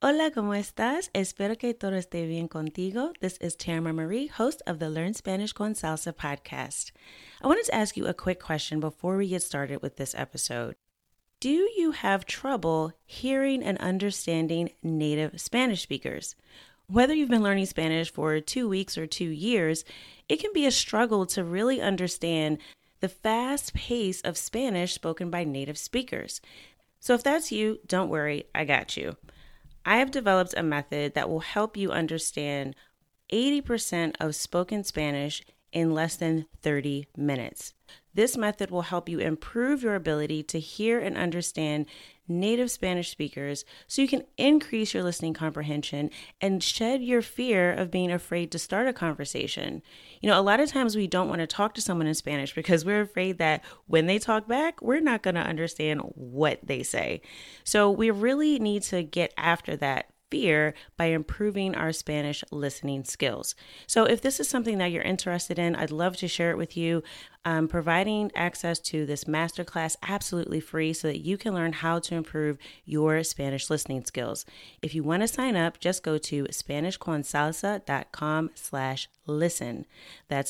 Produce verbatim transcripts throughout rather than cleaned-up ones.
Hola, ¿cómo estás? Espero que todo esté bien contigo. This is Tamara Marie, host of the Learn Spanish con Salsa podcast. I wanted to ask you a quick question before we get started with this episode. Do you have trouble hearing and understanding native Spanish speakers? Whether you've been learning Spanish for two weeks or two years, it can be a struggle to really understand the fast pace of Spanish spoken by native speakers. So if that's you, don't worry, I got you. I have developed a method that will help you understand eighty percent of spoken Spanish in less than thirty minutes. This method will help you improve your ability to hear and understand native Spanish speakers so you can increase your listening comprehension and shed your fear of being afraid to start a conversation. You know, a lot of times we don't want to talk to someone in Spanish because we're afraid that when they talk back, we're not going to understand what they say. So we really need to get after that fear by improving our Spanish listening skills. So if this is something that you're interested in, I'd love to share it with you. I'm providing access to this masterclass absolutely free so that you can learn how to improve your Spanish listening skills. If you want to sign up, just go to SpanishConSalsa.com slash listen. That's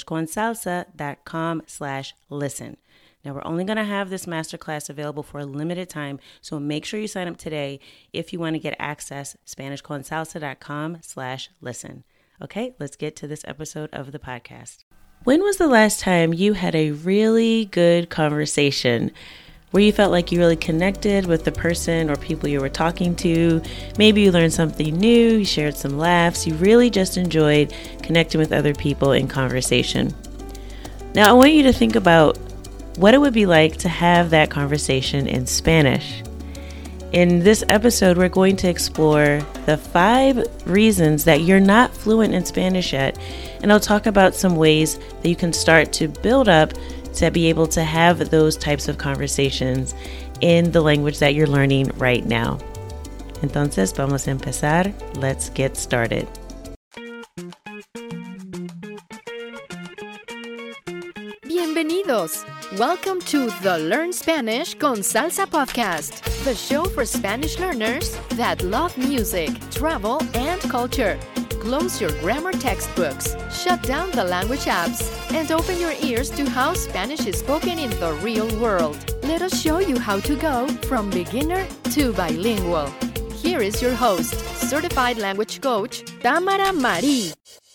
SpanishConSalsa.com slash listen. Now, we're only going to have this masterclass available for a limited time, so make sure you sign up today if you want to get access, SpanishConSalsa.com slash listen. Okay, let's get to this episode of the podcast. When was the last time you had a really good conversation where you felt like you really connected with the person or people you were talking to? Maybe you learned something new, you shared some laughs, you really just enjoyed connecting with other people in conversation. Now, I want you to think about what it would be like to have that conversation in Spanish. In this episode, we're going to explore the five reasons that you're not fluent in Spanish yet, and I'll talk about some ways that you can start to build up to be able to have those types of conversations in the language that you're learning right now. Entonces, vamos a empezar. Let's get started. Bienvenidos! Welcome to the Learn Spanish con Salsa podcast, the show for Spanish learners that love music, travel, and culture. Close your grammar textbooks, shut down the language apps, and open your ears to how Spanish is spoken in the real world. Let us show you how to go from beginner to bilingual. Here is your host, certified language coach, Tamara Marie.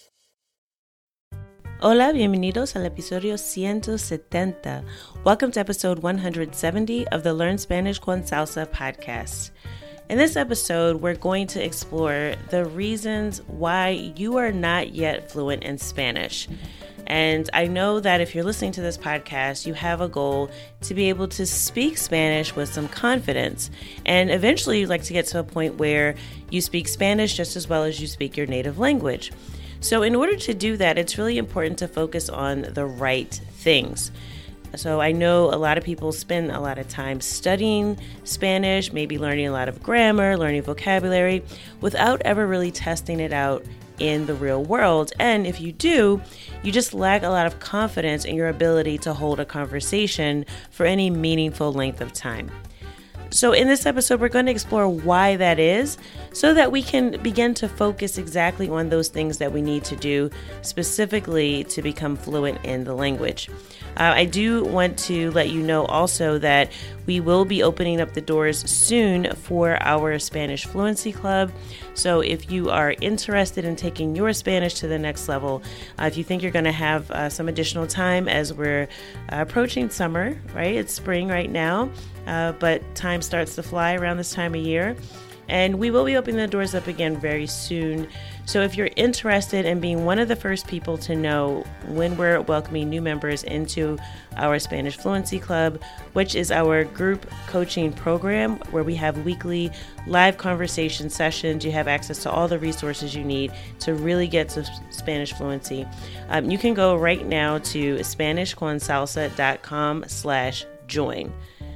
Hola, bienvenidos al episodio ciento setenta. Welcome to episode one hundred seventy of the Learn Spanish con Salsa podcast. In this episode, we're going to explore the reasons why you are not yet fluent in Spanish. And I know that if you're listening to this podcast, you have a goal to be able to speak Spanish with some confidence. And eventually, you'd like to get to a point where you speak Spanish just as well as you speak your native language. So in order to do that, it's really important to focus on the right things. So I know a lot of people spend a lot of time studying Spanish, maybe learning a lot of grammar, learning vocabulary, without ever really testing it out in the real world. And if you do, you just lack a lot of confidence in your ability to hold a conversation for any meaningful length of time. So in this episode, we're going to explore why that is so that we can begin to focus exactly on those things that we need to do specifically to become fluent in the language. Uh, I do want to let you know also that we will be opening up the doors soon for our Spanish Fluency Club. So if you are interested in taking your Spanish to the next level, uh, if you think you're going to have uh, some additional time as we're uh, approaching summer, right? It's spring right now. Uh, but time starts to fly around this time of year. And we will be opening the doors up again very soon. So if you're interested in being one of the first people to know when we're welcoming new members into our Spanish Fluency Club, which is our group coaching program where we have weekly live conversation sessions, you have access to all the resources you need to really get to Spanish fluency. Um, you can go right now to SpanishConSalsa.com slash join.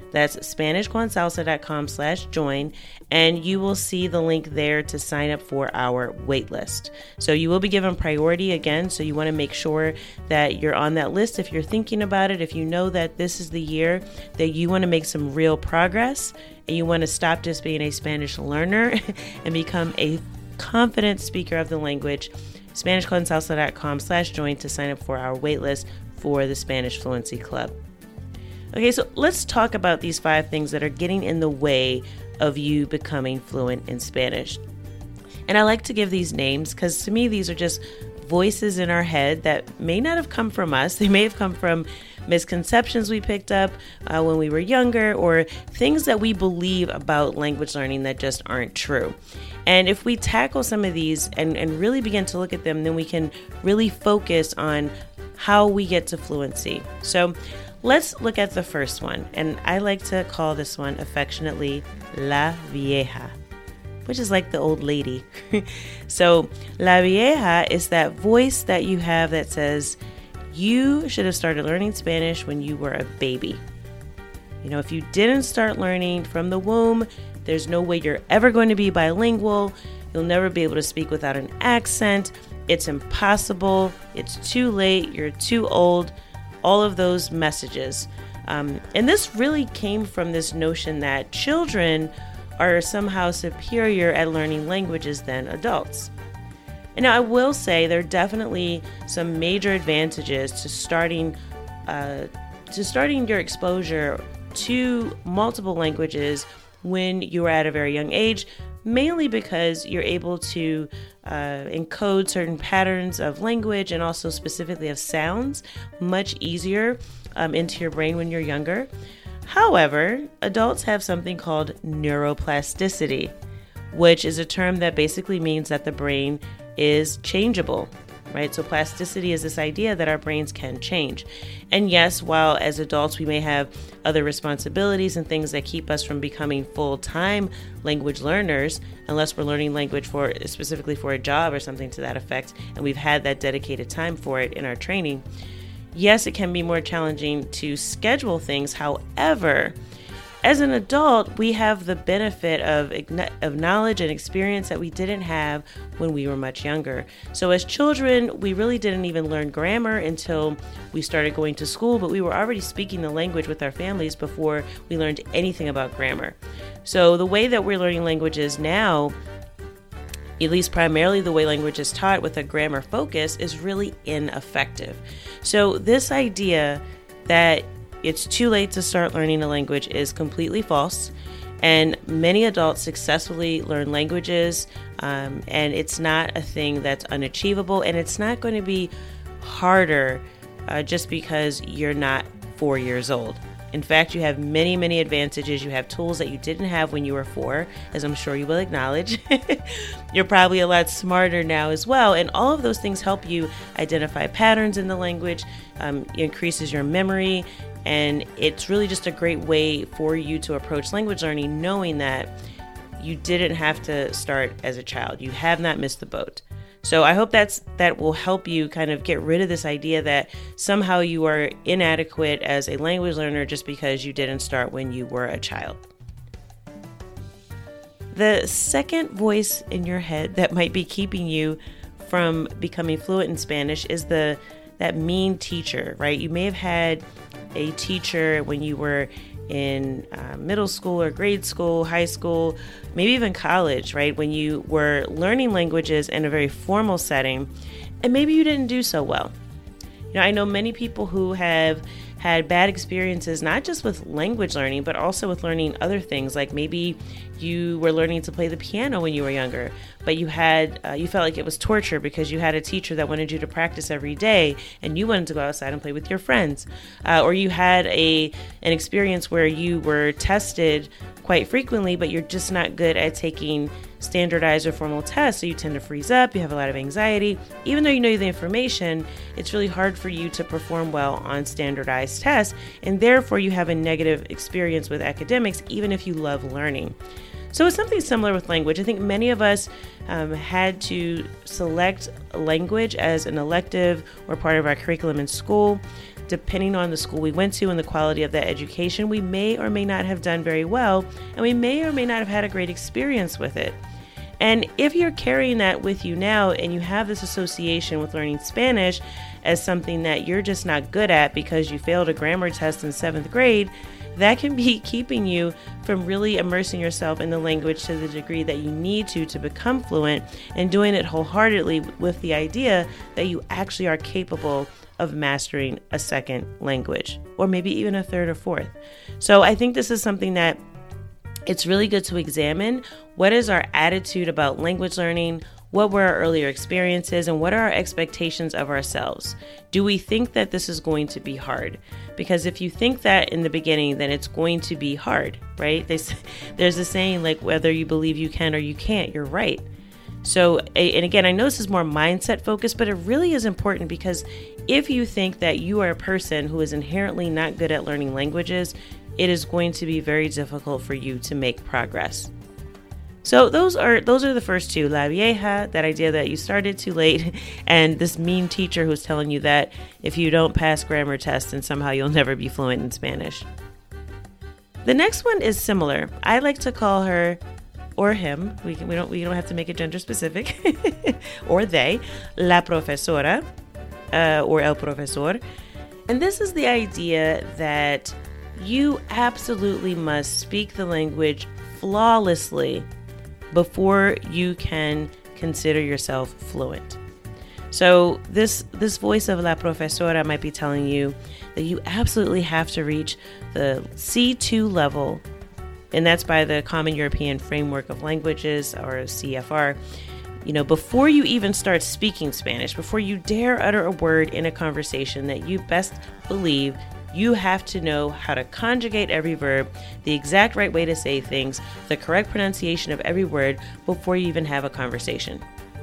That's SpanishConSalsa.com slash join, and you will see the link there to sign up for our waitlist. So you will be given priority again, so you want to make sure that you're on that list if you're thinking about it, if you know that this is the year that you want to make some real progress and you want to stop just being a Spanish learner and become a confident speaker of the language. SpanishConSalsa.com slash join to sign up for our waitlist for the Spanish Fluency Club. Okay, so let's talk about these five things that are getting in the way of you becoming fluent in Spanish. And I like to give these names because to me, these are just voices in our head that may not have come from us. They may have come from misconceptions we picked up uh, when we were younger, or things that we believe about language learning that just aren't true. And if we tackle some of these and, and really begin to look at them, then we can really focus on how we get to fluency. So let's look at the first one. And I like to call this one affectionately La Vieja, which is like the old lady. So La Vieja is that voice that you have that says, you should have started learning Spanish when you were a baby. You know, if you didn't start learning from the womb, there's no way you're ever going to be bilingual. You'll never be able to speak without an accent. It's impossible. It's too late. You're too old. All of those messages. Um, and this really came from this notion that children are somehow superior at learning languages than adults. And now I will say there are definitely some major advantages to starting uh, to starting your exposure to multiple languages when you are at a very young age, mainly because you're able to uh, encode certain patterns of language and also specifically of sounds much easier um, into your brain when you're younger. However, adults have something called neuroplasticity, which is a term that basically means that the brain is changeable, right? So plasticity is this idea that our brains can change. And yes, while as adults we may have other responsibilities and things that keep us from becoming full-time language learners, unless we're learning language for specifically for a job or something to that effect, and we've had that dedicated time for it in our training, yes, it can be more challenging to schedule things. However, as an adult, we have the benefit of, of knowledge and experience that we didn't have when we were much younger. So as children, we really didn't even learn grammar until we started going to school, but we were already speaking the language with our families before we learned anything about grammar. So the way that we're learning languages now, at least primarily the way language is taught with a grammar focus, is really ineffective. So this idea that it's too late to start learning a language is completely false. And many adults successfully learn languages, um, and it's not a thing that's unachievable, and it's not going to be harder uh, just because you're not four years old. In fact, you have many, many advantages. You have tools that you didn't have when you were four, as I'm sure you will acknowledge. You're probably a lot smarter now as well. And all of those things help you identify patterns in the language, um, it increases your memory, and it's really just a great way for you to approach language learning, knowing that you didn't have to start as a child. You have not missed the boat. So I hope that's that will help you kind of get rid of this idea that somehow you are inadequate as a language learner just because you didn't start when you were a child. The second voice in your head that might be keeping you from becoming fluent in Spanish is the that mean teacher, right? You may have had a teacher when you were in uh, middle school or grade school, high school, maybe even college, right? When you were learning languages in a very formal setting, and maybe you didn't do so well. You know, I know many people who have had bad experiences, not just with language learning, but also with learning other things. Like maybe you were learning to play the piano when you were younger, but you had uh, you felt like it was torture because you had a teacher that wanted you to practice every day, and you wanted to go outside and play with your friends. Uh, or you had a an experience where you were tested quite frequently, but you're just not good at taking standardized or formal tests, so you tend to freeze up, you have a lot of anxiety. Even though you know the information, it's really hard for you to perform well on standardized tests, and therefore you have a negative experience with academics, even if you love learning. So it's something similar with language. I think many of us um, had to select language as an elective or part of our curriculum in school. depending on the school we went to and the quality of that education, we may or may not have done very well, and we may or may not have had a great experience with it. And if you're carrying that with you now and you have this association with learning Spanish as something that you're just not good at because you failed a grammar test in seventh grade, that can be keeping you from really immersing yourself in the language to the degree that you need to to become fluent, and doing it wholeheartedly with the idea that you actually are capable of mastering a second language, or maybe even a third or fourth. So I think this is something that it's really good to examine. What is our attitude about language learning? What were our earlier experiences, and what are our expectations of ourselves? Do we think that this is going to be hard? Because if you think that in the beginning, then it's going to be hard, right? They, there's a saying like, whether you believe you can or you can't, you're right. So, and again, I know this is more mindset focused, but it really is important, because if you think that you are a person who is inherently not good at learning languages, it is going to be very difficult for you to make progress. So those are those are the first two, La Vieja, that idea that you started too late, and this mean teacher who's telling you that if you don't pass grammar tests, then somehow you'll never be fluent in Spanish. The next one is similar. I like to call her, or him, we can, we don't we don't have to make it gender specific, or they, la profesora, uh, or el profesor. And this is the idea that you absolutely must speak the language flawlessly before you can consider yourself fluent. So this this voice of la profesora might be telling you that you absolutely have to reach the C two level, and that's by the Common European Framework of Languages, or C F R, you know, before you even start speaking Spanish, before you dare utter a word in a conversation, that you best believe you have to know how to conjugate every verb, the exact right way to say things, the correct pronunciation of every word before you even have a conversation.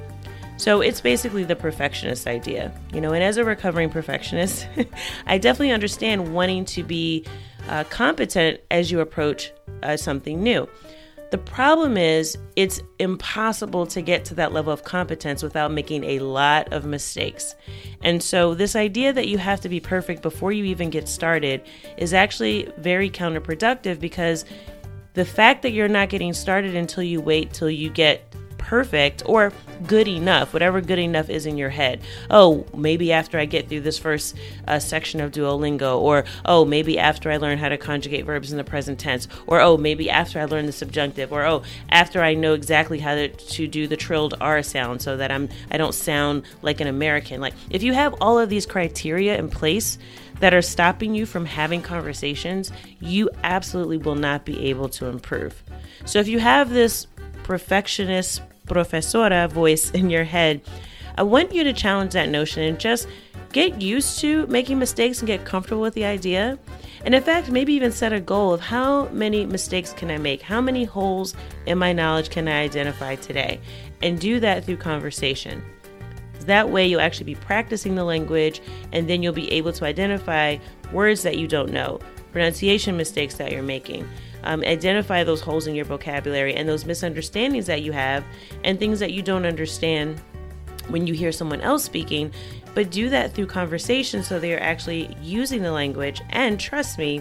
So it's basically the perfectionist idea, you know, and as a recovering perfectionist, I definitely understand wanting to be uh, competent as you approach uh, something new. The problem is it's impossible to get to that level of competence without making a lot of mistakes. And so this idea that you have to be perfect before you even get started is actually very counterproductive, because the fact that you're not getting started until you wait till you get perfect or good enough, whatever good enough is in your head. Oh, maybe after I get through this first uh, section of Duolingo, or oh, maybe after I learn how to conjugate verbs in the present tense, or oh, maybe after I learn the subjunctive, or oh, after I know exactly how to, to do the trilled R sound so that I'm I don't sound like an American. Like, if you have all of these criteria in place that are stopping you from having conversations, you absolutely will not be able to improve. So if you have this perfectionist profesora voice in your head, I want you to challenge that notion and just get used to making mistakes and get comfortable with the idea. And in fact, maybe even set a goal of how many mistakes can I make? How many holes in my knowledge can I identify today? And do that through conversation. That way you'll actually be practicing the language, and then you'll be able to identify words that you don't know, pronunciation mistakes that you're making. Um, identify those holes in your vocabulary and those misunderstandings that you have and things that you don't understand when you hear someone else speaking, but do that through conversation so they're actually using the language. And trust me,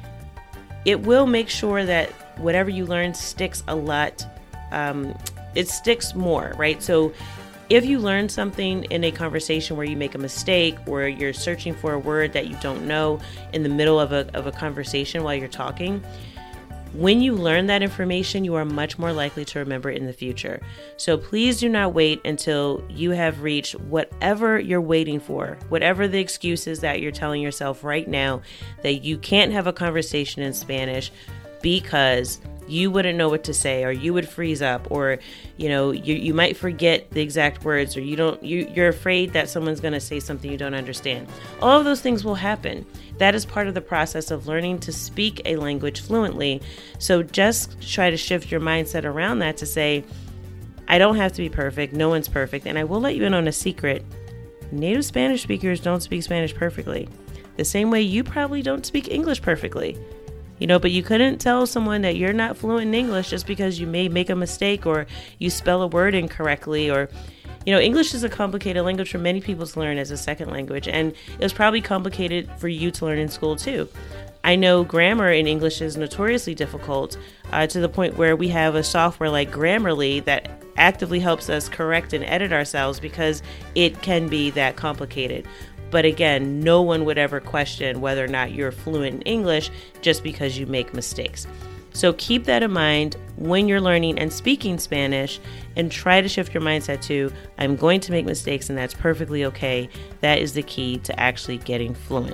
it will make sure that whatever you learn sticks a lot. Um, it sticks more, right? So if you learn something in a conversation where you make a mistake, or you're searching for a word that you don't know in the middle of a, of a conversation while you're talking, when you learn that information, you are much more likely to remember it in the future. So please do not wait until you have reached whatever you're waiting for, whatever the excuses that you're telling yourself right now that you can't have a conversation in Spanish because you wouldn't know what to say, or you would freeze up, or you know you you might forget the exact words, or you don't you you're afraid that someone's going to say something you don't understand. All of those things will happen. That is part of the process of learning to speak a language fluently. So just try to shift your mindset around that to say, I don't have to be perfect. No one's perfect. And I will let you in on a secret. Native Spanish speakers don't speak Spanish perfectly. The same way you probably don't speak English perfectly. You know, but you couldn't tell someone that you're not fluent in English just because you may make a mistake, or you spell a word incorrectly, or, You know, English is a complicated language for many people to learn as a second language, and it was probably complicated for you to learn in school too. I know grammar in English is notoriously difficult uh, to the point where we have a software like Grammarly that actively helps us correct and edit ourselves because it can be that complicated. But again, no one would ever question whether or not you're fluent in English just because you make mistakes. So keep that in mind when you're learning and speaking Spanish, and try to shift your mindset to, I'm going to make mistakes and that's perfectly okay. That is the key to actually getting fluent.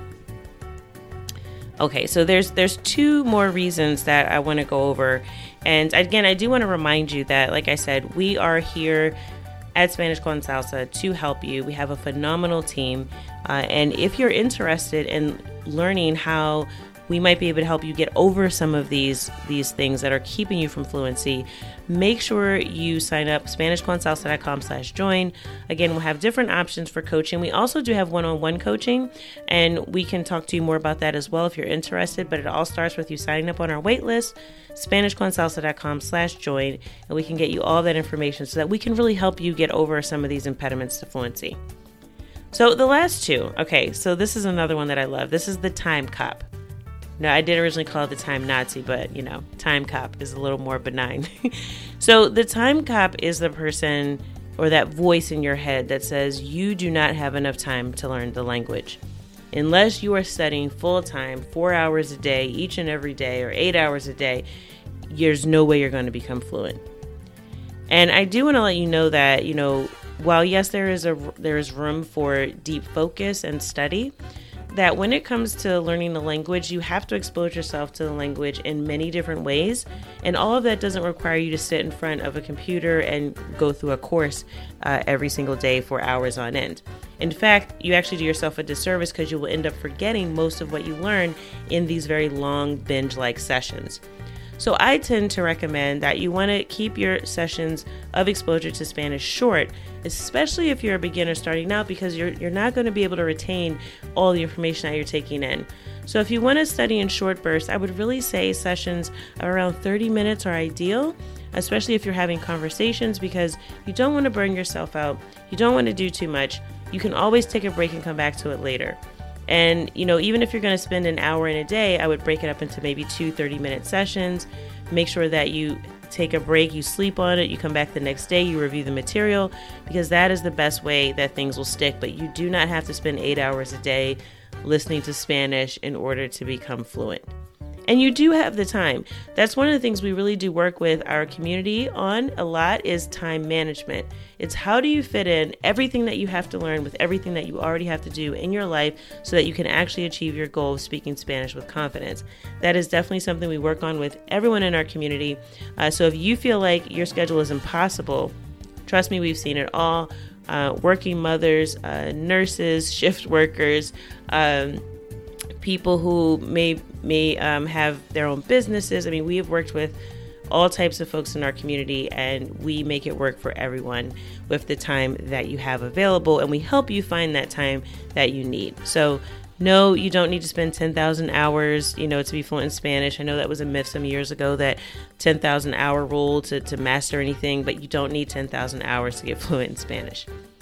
Okay, so there's there's two more reasons that I want to go over. And again, I do want to remind you that, like I said, we are here at Spanish con Salsa to help you. We have a phenomenal team. Uh, and if you're interested in learning how we might be able to help you get over some of these these things that are keeping you from fluency, make sure you sign up, spanish con salsa dot com slash join. Again, we'll have different options for coaching. We also do have one-on-one coaching, and we can talk to you more about that as well if you're interested, but it all starts with you signing up on our wait list, spanish con salsa dot com slash join, and we can get you all that information so that we can really help you get over some of these impediments to fluency. So the last two, okay, so this is another one that I love. This is the time cop. No, I did originally call it the time Nazi, but, you know, time cop is a little more benign. So the time cop is the person or that voice in your head that says you do not have enough time to learn the language. Unless you are studying full time, four hours a day, each and every day, or eight hours a day, there's no way you're going to become fluent. And I do want to let you know that, you know, while yes, there is a there is room for deep focus and study, that when it comes to learning the language, you have to expose yourself to the language in many different ways. And all of that doesn't require you to sit in front of a computer and go through a course uh, every single day for hours on end. In fact, you actually do yourself a disservice because you will end up forgetting most of what you learn in these very long binge-like sessions. So I tend to recommend that you want to keep your sessions of exposure to Spanish short, especially if you're a beginner starting out, because you're you're not going to be able to retain all the information that you're taking in. So if you want to study in short bursts, I would really say sessions around thirty minutes are ideal, especially if you're having conversations, because you don't want to burn yourself out. You don't want to do too much. You can always take a break and come back to it later. And, you know, even if you're going to spend an hour in a day, I would break it up into maybe two thirty-minute sessions. Make sure that you take a break, you sleep on it, you come back the next day, you review the material, because that is the best way that things will stick. But you do not have to spend eight hours a day listening to Spanish in order to become fluent. And you do have the time. That's one of the things we really do work with our community on a lot, is time management. It's how do you fit in everything that you have to learn with everything that you already have to do in your life so that you can actually achieve your goal of speaking Spanish with confidence. That is definitely something we work on with everyone in our community. Uh, so if you feel like your schedule is impossible, trust me, we've seen it all. Uh, working mothers, uh, nurses, shift workers, um, people who may may um, have their own businesses. I mean, we have worked with all types of folks in our community, and we make it work for everyone with the time that you have available, and we help you find that time that you need. So no, you don't need to spend ten thousand hours, you know, to be fluent in Spanish. I know that was a myth some years ago, that ten thousand hour rule to, to master anything, but you don't need ten thousand hours to get fluent in Spanish.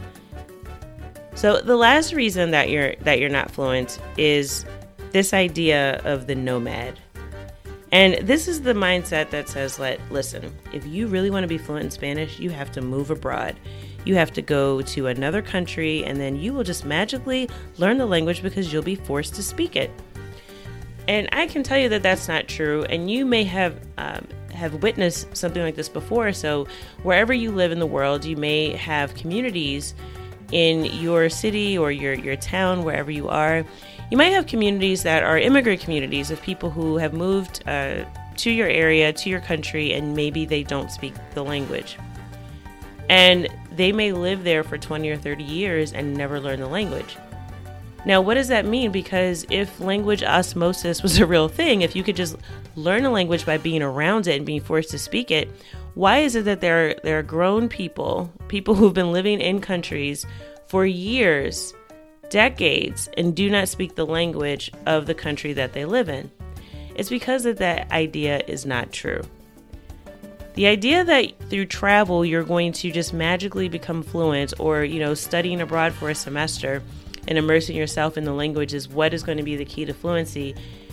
So the last reason that you're that you're not fluent is this idea of the nomad. And this is the mindset that says, let, listen, if you really want to be fluent in Spanish, you have to move abroad. You have to go to another country, and then you will just magically learn the language because you'll be forced to speak it. And I can tell you that that's not true. And you may have um, have witnessed something like this before. So wherever you live in the world, you may have communities in your city or your, your town, wherever you are. You might have communities that are immigrant communities of people who have moved uh, to your area, to your country, and maybe they don't speak the language. And they may live there for twenty or thirty years and never learn the language. Now, what does that mean? Because if language osmosis was a real thing, if you could just learn a language by being around it and being forced to speak it, why is it that there, there are grown people, people who've been living in countries for years, decades, and do not speak the language of the country that they live in? It's because that that idea is not true. The idea that through travel you're going to just magically become fluent, or, you know, studying abroad for a semester and immersing yourself in the language is what is going to be the key to fluency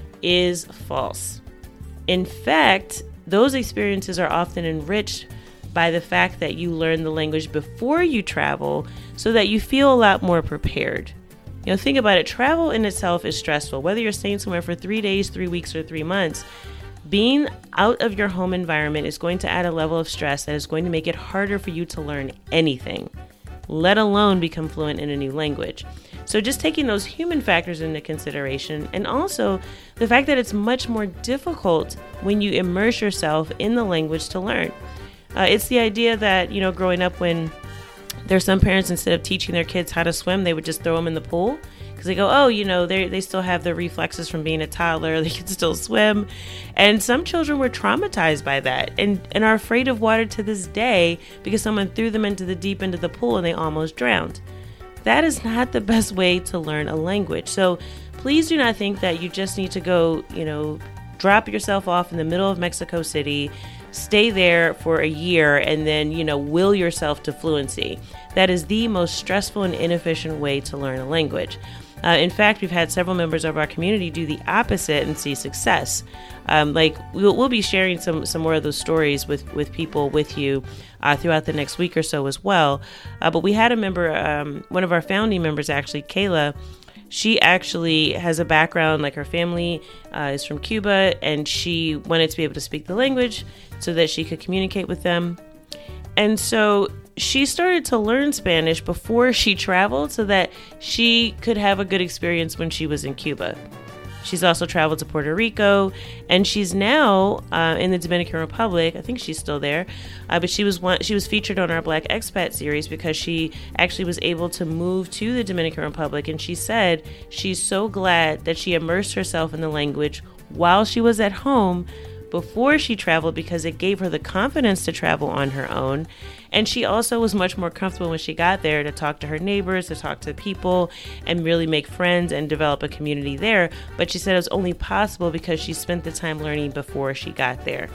is false. In fact, those experiences are often enriched by the fact that you learn the language before you travel so that you feel a lot more prepared. You know, think about it. Travel in itself is stressful. Whether you're staying somewhere for three days, three weeks, or three months, being out of your home environment is going to add a level of stress that is going to make it harder for you to learn anything, let alone become fluent in a new language. So just taking those human factors into consideration, and also the fact that it's much more difficult when you immerse yourself in the language to learn. Uh, it's the idea that, you know, growing up, when there's some parents, instead of teaching their kids how to swim, they would just throw them in the pool because they go, oh, you know, they they still have the reflexes from being a toddler. They can still swim. And some children were traumatized by that and, and are afraid of water to this day because someone threw them into the deep end of the pool and they almost drowned. That is not the best way to learn a language. So please do not think that you just need to go, you know, drop yourself off in the middle of Mexico City, stay there for a year, and then, you know, will yourself to fluency. That is the most stressful and inefficient way to learn a language. Uh, in fact, we've had several members of our community do the opposite and see success. Um, like we'll, we'll be sharing some some more of those stories with, with people with you uh, throughout the next week or so as well. Uh, but we had a member, um, one of our founding members, actually, Kayla. She actually has a background, like her family uh, is from Cuba, and she wanted to be able to speak the language so that she could communicate with them. And so she started to learn Spanish before she traveled so that she could have a good experience when she was in Cuba. She's also traveled to Puerto Rico, and she's now uh, in the Dominican Republic. I think she's still there, uh, but she was one, she was featured on our Black Expat series because she actually was able to move to the Dominican Republic, and she said she's so glad that she immersed herself in the language while she was at home before she traveled because it gave her the confidence to travel on her own. And she also was much more comfortable when she got there to talk to her neighbors, to talk to people, and really make friends and develop a community there. But she said it was only possible because she spent the time learning before she got there.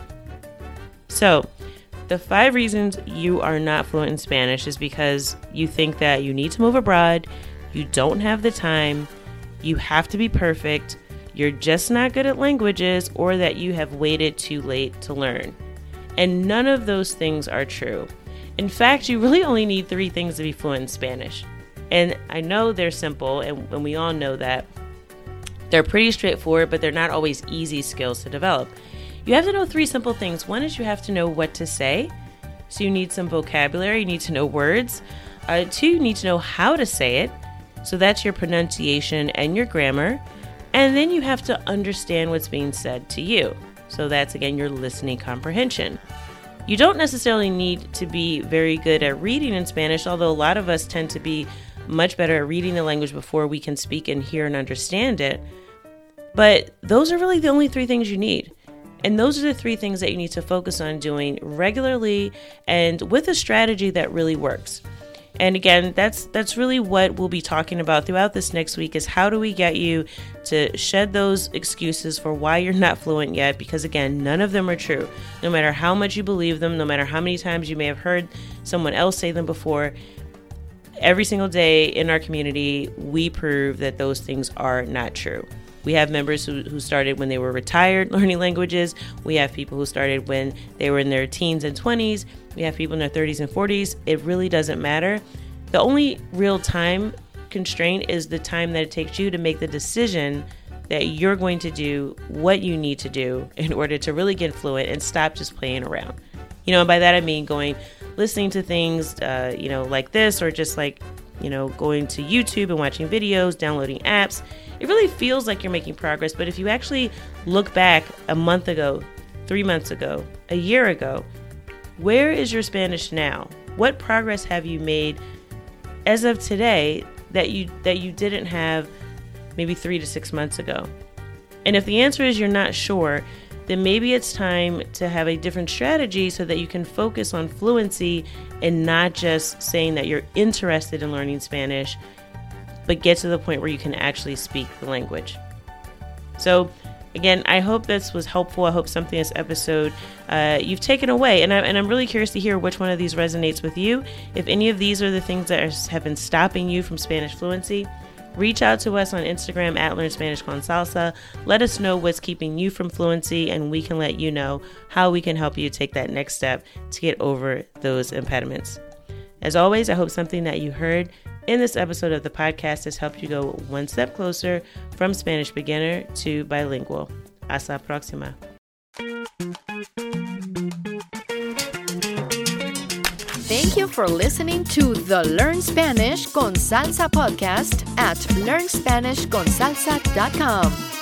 So the five reasons you are not fluent in Spanish is because you think that you need to move abroad, you don't have the time, you have to be perfect, you're just not good at languages, or that you have waited too late to learn. And none of those things are true. In fact, you really only need three things to be fluent in Spanish. And I know they're simple, and, and we all know that. They're pretty straightforward, but they're not always easy skills to develop. You have to know three simple things. One is you have to know what to say. So you need some vocabulary, you need to know words. Uh, two, you need to know how to say it. So that's your pronunciation and your grammar. And then you have to understand what's being said to you. So that's, again, your listening comprehension. You don't necessarily need to be very good at reading in Spanish, although a lot of us tend to be much better at reading the language before we can speak and hear and understand it. But those are really the only three things you need. And those are the three things that you need to focus on doing regularly and with a strategy that really works. And again, that's that's really what we'll be talking about throughout this next week is how do we get you to shed those excuses for why you're not fluent yet? Because again, none of them are true. No matter how much you believe them, no matter how many times you may have heard someone else say them before, every single day in our community, we prove that those things are not true. We have members who, who started when they were retired learning languages. We have people who started when they were in their teens and twenties. We have people in their thirties and forties. It really doesn't matter. The only real time constraint is the time that it takes you to make the decision that you're going to do what you need to do in order to really get fluent and stop just playing around. You know, and by that I mean going, listening to things, uh, you know, like this, or just like, you know, going to YouTube and watching videos, downloading apps. It really feels like you're making progress, but if you actually look back a month ago, three months ago, a year ago, where is your Spanish now? What progress have you made as of today that you that you didn't have maybe three to six months ago? And if the answer is you're not sure, then maybe it's time to have a different strategy so that you can focus on fluency and not just saying that you're interested in learning Spanish, but get to the point where you can actually speak the language. So Again, I hope this was helpful. I hope something in this episode uh, you've taken away. And, I, and I'm really curious to hear which one of these resonates with you. If any of these are the things that are, have been stopping you from Spanish fluency, reach out to us on Instagram at Learn Spanish con Salsa. Let us know what's keeping you from fluency, and we can let you know how we can help you take that next step to get over those impediments. As always, I hope something that you heard in this episode of the podcast has helped you go one step closer from Spanish beginner to bilingual. Hasta la próxima. Thank you for listening to the Learn Spanish con Salsa podcast at learn spanish con salsa dot com.